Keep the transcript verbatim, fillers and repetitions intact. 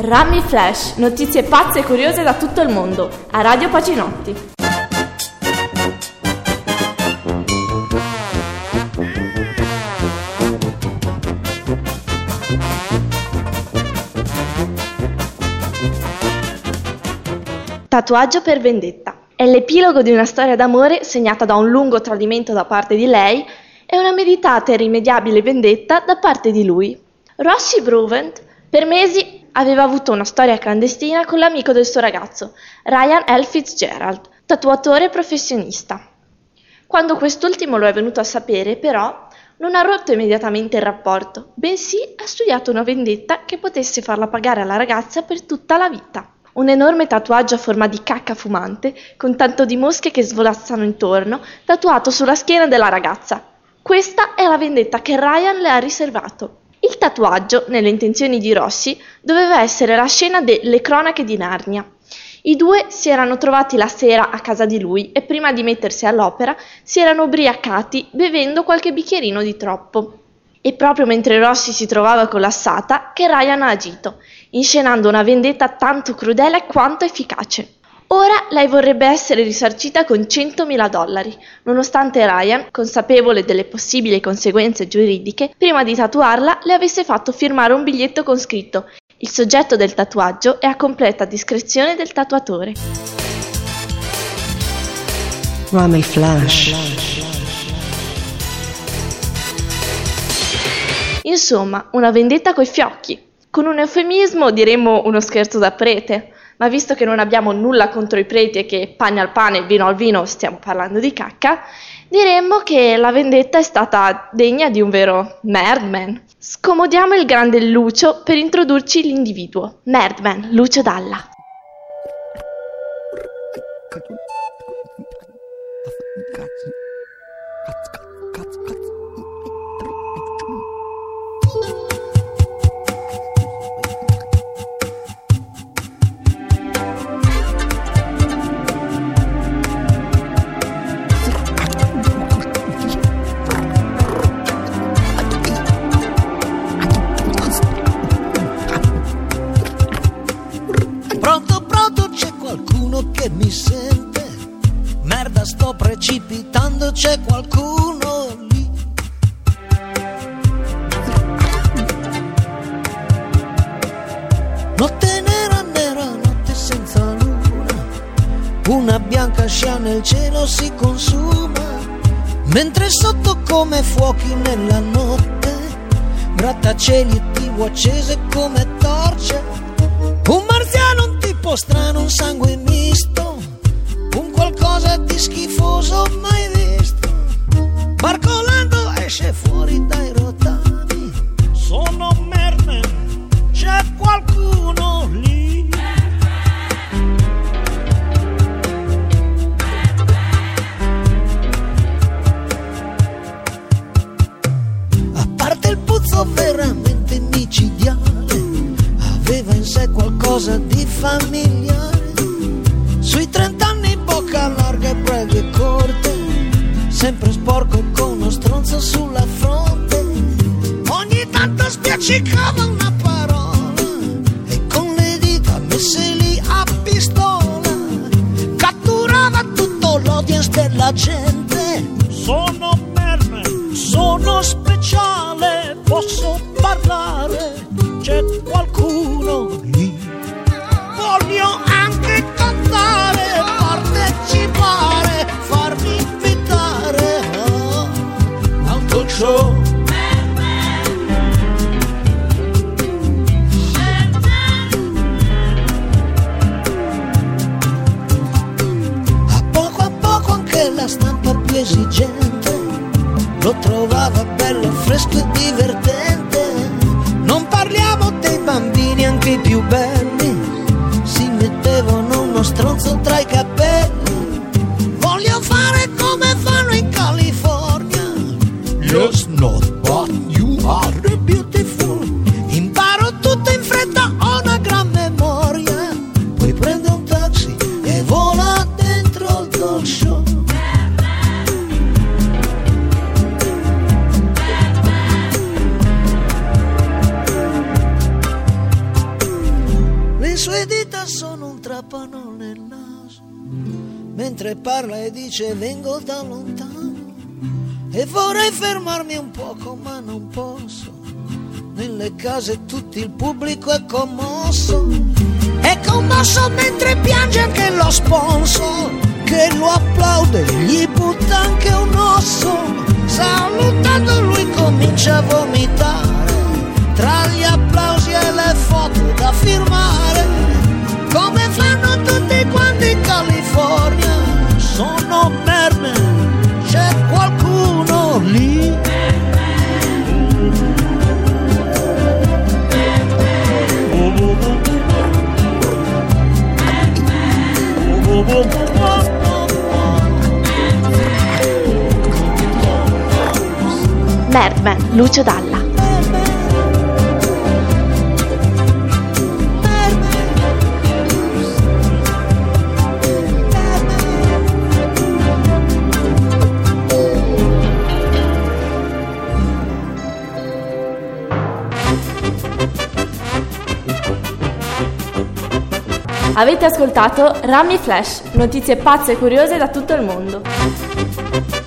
Rummy Flash, notizie pazze e curiose da tutto il mondo, a Radio Paginotti. Tatuaggio per vendetta. È l'epilogo di una storia d'amore segnata da un lungo tradimento da parte di lei e una meditata e irrimediabile vendetta da parte di lui. Rossi Bruvent per mesi aveva avuto una storia clandestina con l'amico del suo ragazzo, Ryan L. Fitzgerald, tatuatore professionista. Quando quest'ultimo lo è venuto a sapere, però, non ha rotto immediatamente il rapporto, bensì ha studiato una vendetta che potesse farla pagare alla ragazza per tutta la vita. Un enorme tatuaggio a forma di cacca fumante, con tanto di mosche che svolazzano intorno, tatuato sulla schiena della ragazza. Questa è la vendetta che Ryan le ha riservato. Il tatuaggio, nelle intenzioni di Rossi, doveva essere la scena delle cronache di Narnia. I due si erano trovati la sera a casa di lui e prima di mettersi all'opera si erano ubriacati bevendo qualche bicchierino di troppo. E proprio mentre Rossi si trovava collassata che Ryan ha agito, inscenando una vendetta tanto crudele quanto efficace. Ora lei vorrebbe essere risarcita con centomila dollari, nonostante Ryan, consapevole delle possibili conseguenze giuridiche, prima di tatuarla le avesse fatto firmare un biglietto con scritto: il soggetto del tatuaggio è a completa discrezione del tatuatore. Rummy Flash. Insomma, una vendetta coi fiocchi. Con un eufemismo diremmo uno scherzo da prete. Ma visto che non abbiamo nulla contro i preti e che pane al pane, vino al vino, stiamo parlando di cacca, diremmo che la vendetta è stata degna di un vero Merdman. Scomodiamo il grande Lucio per introdurci l'individuo. Merdman, Lucio Dalla. Che mi sente, merda sto precipitando, c'è qualcuno lì. Notte nera, nera, notte senza luna, una bianca scia nel cielo si consuma, mentre sotto come fuochi nella notte, grattacieli e tivù accese come torce, un marziano, un tipo strano, un sangue misto, un qualcosa di schifoso mai visto, barcolando esce fuori dai rotami, sono Merman, c'è qualcuno lì. A parte il puzzo veramente micidiale, aveva in sé qualcosa di familiare, sui trent'anni bocca larga e brevi e corte, sempre sporco con uno stronzo sulla fronte, ogni tanto spiaccicava una parola e con le dita messe lì a pistola catturava tutto l'audience della gente. Sono Merman, sono speciale, posso parlare, c'è qualcuno lì. Voglio anche cantare, partecipare, farmi invitare oh, a un talk show. A poco a poco anche la stampa più esigente lo trovava bello, fresco e divertente. Non parliamo dei bambini, anche i più belli si mettevano uno stronzo tra i capelli. Voglio fare come fanno in California. Yes, not, but you are beautiful. Imparo tutto in fretta, ho una gran memoria. Poi prendo un taxi e vola dentro il talk show. mentre parla e dice vengo da lontano e vorrei fermarmi un poco ma non posso. Nelle case tutto il pubblico è commosso, è commosso mentre piange anche lo sponsor che lo applaude, gli butta anche un osso. Salutando lui comincia a vomitare tra gli applausi e le foto da firmare, come fanno tutti quanti in California. Sono Birdman, c'è qualcuno lì? Birdman, Lucio Dalla. Avete ascoltato Rami Flash, notizie pazze e curiose da tutto il mondo.